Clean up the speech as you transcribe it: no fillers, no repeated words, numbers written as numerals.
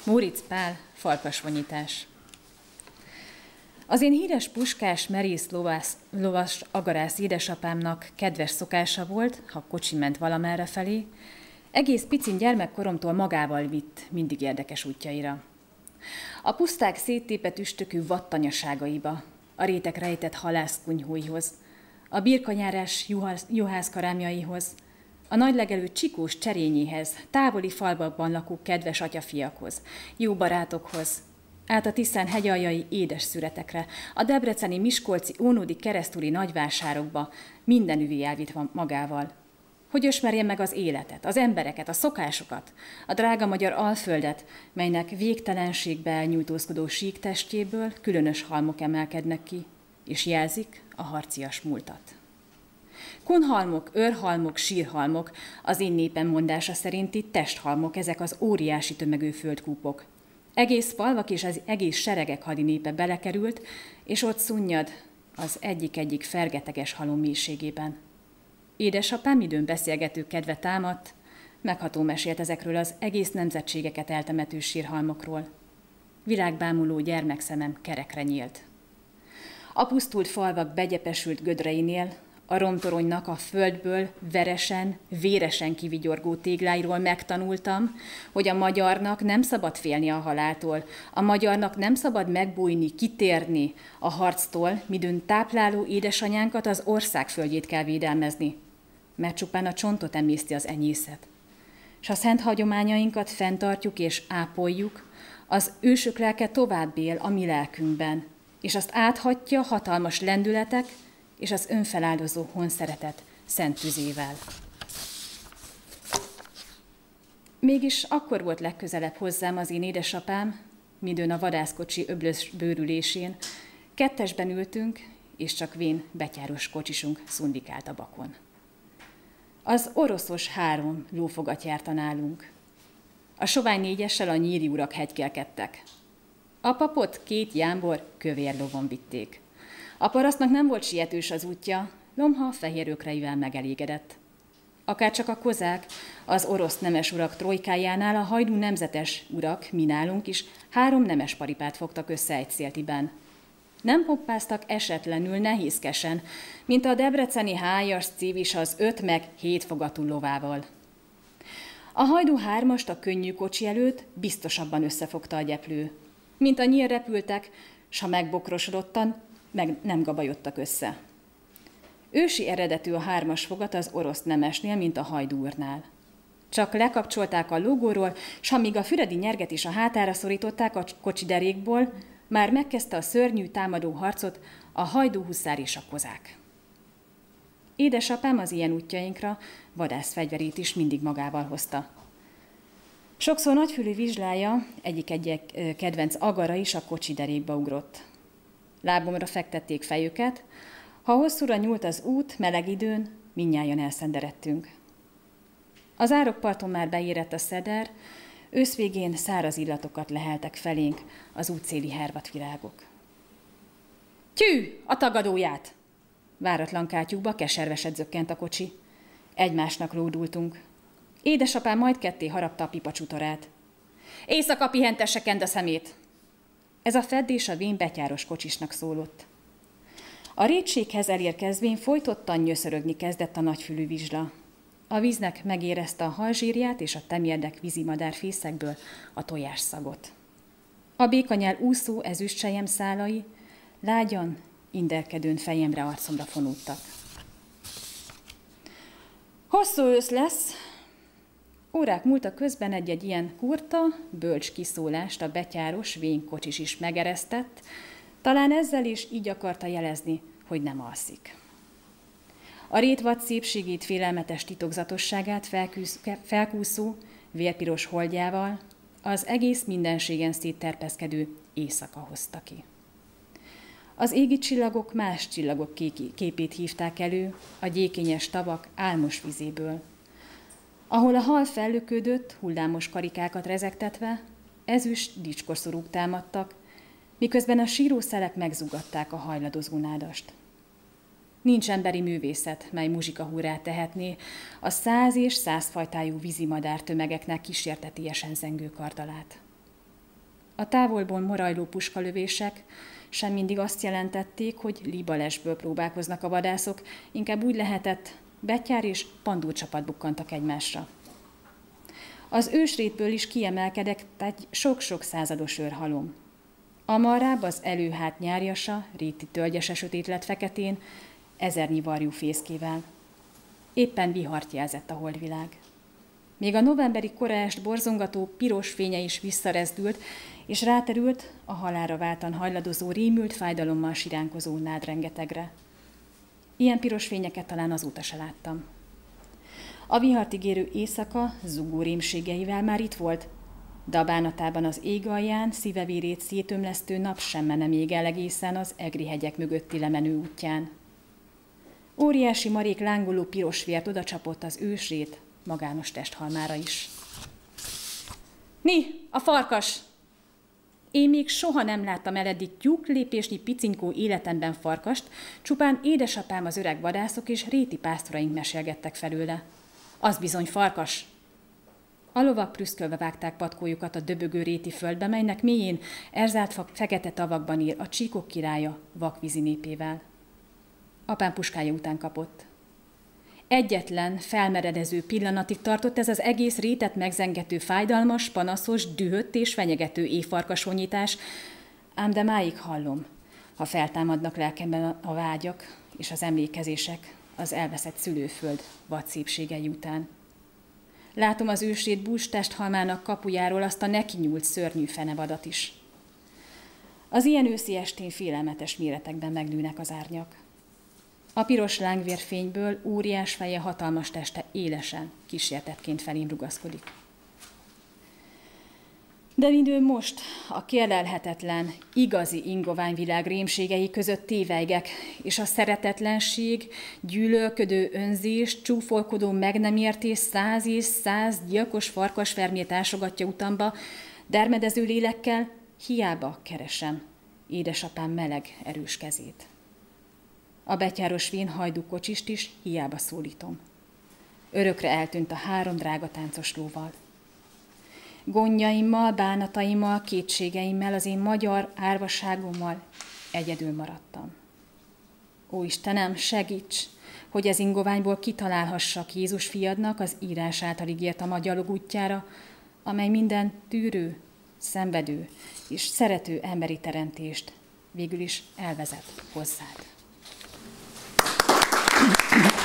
Móricz Pál, farkasvonyítás. Az én híres puskás, merész lovas agarász édesapámnak kedves szokása volt, ha kocsi ment valamerre felé, egész picin gyermekkoromtól magával vitt mindig érdekes útjaira. A puszták széttépett üstökű vattanyaságaiba, a rétek rejtett halászkunyhóihoz, a birkanyárás juhászkarámjaihoz, a nagylegelő csikós cserényéhez, távoli falvakban lakó kedves atyafiakhoz, jó barátokhoz, át a Tiszán hegyaljai édes szüretekre, a debreceni, miskolci, ónódi, keresztúri nagyvásárokba mindenüvé elvitt magával, hogy ismerje meg az életet, az embereket, a szokásokat, a drága magyar Alföldet, melynek végtelenségbe elnyújtózkodó síktestjéből különös halmok emelkednek ki, és jelzik a harcias múltat. Kunhalmok, őrhalmok, sírhalmok, az én népem mondása szerinti testhalmok, ezek az óriási tömegű földkúpok. Egész falvak és az egész seregek hadinépe belekerült, és ott szunnyad az egyik-egyik fergeteges halom mélységében. Édesapám időn beszélgető kedve támadt, megható mesélt ezekről az egész nemzetségeket eltemető sírhalmokról. Világbámuló gyermekszemem kerekre nyílt. A pusztult falvak begyepesült gödreinél, a romtoronynak a földből veresen, véresen kivigyorgó tégláiról megtanultam, hogy a magyarnak nem szabad félni a haláltól, a magyarnak nem szabad megbújni, kitérni a harctól, midőn tápláló édesanyánkat, az ország földjét kell védelmezni, mert csupán a csontot emészti az enyészet. S a szent hagyományainkat fenntartjuk és ápoljuk, az ősök lelke tovább él a mi lelkünkben, és azt áthatja hatalmas lendületek, és az önfeláldozó honszeretet szent tüzével. Mégis akkor volt legközelebb hozzám az én édesapám, midőn a vadászkocsi öblös bőrülésén. Kettesben ültünk, és csak vén betyáros kocsisunk szundikált a bakon. Az oroszos 3 lófogat járta nálunk. A sovány 4-essel a nyíri urak hegykelkedtek. A papot 2 jámbor kövér lovon vitték. A parasztnak nem volt sietős az útja, lomha fehér ökreivel megelégedett. Akárcsak a kozák, az orosz nemes urak trojkájánál a hajdú nemzetes urak, mi nálunk is 3 nemes paripát fogtak össze egy széltiben. Nem poppáztak esetlenül nehézkesen, mint a debreceni hájas cívis az 5 meg 7 fogatú lovával. A hajdú 3-ast a könnyű kocsi előtt biztosabban összefogta a gyeplő. Mint a nyír repültek, s ha megbokrosodottan, meg nem gabajodtak össze. Ősi eredetű a 3-as fogat az orosz nemesnél, mint a hajdúrnál. Csak lekapcsolták a lógóról, s amíg a füredi nyerget is a hátára szorították a kocsi derékból, már megkezdte a szörnyű támadó harcot a hajdú huszár és a kozák. Édesapám az ilyen útjainkra vadászfegyverét is mindig magával hozta. Sokszor nagyfülű vizslája, egyik kedvenc agara is a kocsi derékba ugrott. Lábomra fektették fejüket, ha hosszúra nyúlt az út, meleg időn, mindnyájan elszenderedtünk. Az árokparton már beérett a szeder, őszvégén száraz illatokat leheltek felénk az útszéli hervatvirágok. Tyű, a tagadóját! Váratlan kátyúkba keserveset zökkent a kocsi. Egymásnak lódultunk. Édesapám majd ketté harapta a pipacsutorát. Éjszaka pihentesse kend a szemét! Ez a feddés a vén betyáros kocsisnak szólott. A rétséghez elérkezvén folytottan nyöszörögni kezdett a nagyfülű vizsla. A víznek megérezte a halzsírját és a temérdek vízimadár fészekből a tojásszagot. A békanyál úszó ezüstsejem szálai lágyan, inderkedőn fejemre, arcomra fonódtak. Hosszú ősz lesz. Órák múltak közben egy ilyen kurta, bölcs kiszólást a betyáros vénkocsis is megeresztett, talán ezzel is így akarta jelezni, hogy nem alszik. A rétvad szépségét, félelmetes titokzatosságát felkúszó, vérpiros holdjával az egész mindenségen szétterpeszkedő éjszaka hozta ki. Az égi csillagok más csillagok képét hívták elő a gyékényes tavak álmos vizéből, ahol a hal fellöködött, hullámos karikákat rezegtetve, ezüst dicskoszorúk támadtak, miközben a sírószelek megzugatták a hajladozó nádast. Nincs emberi művészet, mely muzsikahúrát tehetné a 100 és 100 fajtájú vízimadár tömegeknek kísértetiesen zengő kardalát. A távolból morajló puskalövések sem mindig azt jelentették, hogy líbalesből próbálkoznak a vadászok, inkább úgy lehetett, betyár és pandúrcsapat bukkantak egymásra. Az ősrétből is kiemelkedett egy sok-sok százados őrhalom. Amarrább az előhát nyárjasa, réti tölgyese sötét lett feketén, ezernyi varjú fészkével. Éppen vihart jelzett a holdvilág. Még a novemberi koraest borzongató piros fénye is visszarezdült, és ráterült a halálra váltan hajladozó, rémült fájdalommal siránkozó nádrengetegre. Ilyen piros fényeket talán azóta se láttam. A vihart ígérő éjszaka zugó rémségeivel már itt volt, de a bánatában az ég alján szívevérét szétömlesztő nap sem mene még el egészen az egri hegyek mögötti lemenő útján. Óriási marék lángoló piros vért odacsapott az ősrét magános testhalmára is. Mi? A farkas! Én még soha nem láttam el eddig tyúklépésnyi picinkó életemben farkast, csupán édesapám, az öreg vadászok és réti pásztoraink mesélgettek felőle. Az bizony farkas! A lovak prüszkölve vágták patkójukat a döbögő réti földbe, melynek mélyén erzált fekete tavakban él a csíkok királya vakvízi népével. Apám puskája után kapott. Egyetlen, felmeredező pillanatig tartott ez az egész rétet megzengető, fájdalmas, panaszos, dühött és fenyegető éjfarkasonyítás, ám de máig hallom, ha feltámadnak lelkemben a vágyak és az emlékezések az elveszett szülőföld vad szépségei után. Látom az ősrét bús testhalmának kapujáról azt a nekinyúlt szörnyű fenevadat is. Az ilyen őszi estén félelmetes méretekben megnőnek az árnyak. A piros lángvérfényből óriás feje, hatalmas teste élesen, kísértettként felém rugaszkodik. De mindő most a kérlelhetetlen, igazi ingoványvilág rémségei között tévejgek, és a szeretetlenség, gyűlölködő önzés, csúfolkodó meg nem értés, 100 és 100 gyilkos farkasvermét ásogatja utamba, dermedező lélekkel hiába keresem édesapám meleg, erős kezét. A betyáros vén hajdúkocsist is hiába szólítom. Örökre eltűnt a 3 drága táncos lóval. Gondjaimmal, bánataimmal, kétségeimmel, az én magyar árvaságommal egyedül maradtam. Ó Istenem, segíts, hogy ez ingoványból kitalálhassak Jézus fiadnak az írás által ígért a magyalog útjára, amely minden tűrő, szenvedő és szerető emberi teremtést végül is elvezet hozzád.